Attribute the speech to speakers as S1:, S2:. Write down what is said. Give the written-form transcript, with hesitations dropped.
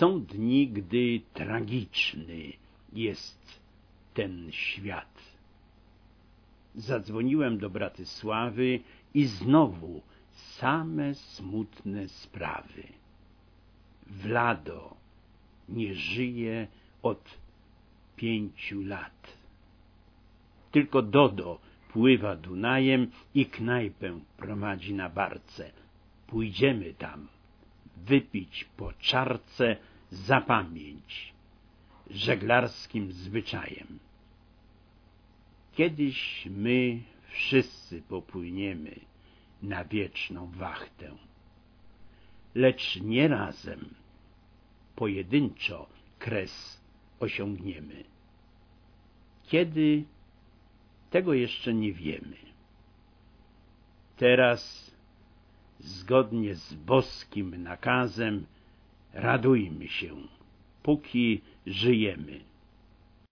S1: Są dni, gdy tragiczny jest ten świat. Zadzwoniłem do Bratysławy i znowu same smutne sprawy. Vlado nie żyje od 5 lat. Tylko Dodo pływa Dunajem i knajpę prowadzi na barce. Pójdziemy tam, wypić po czarce za pamięć, żeglarskim zwyczajem. Kiedyś my wszyscy popłyniemy na wieczną wachtę, lecz nie razem, pojedynczo kres osiągniemy. Kiedy? Tego jeszcze nie wiemy. Teraz, zgodnie z boskim nakazem, radujmy się, póki żyjemy.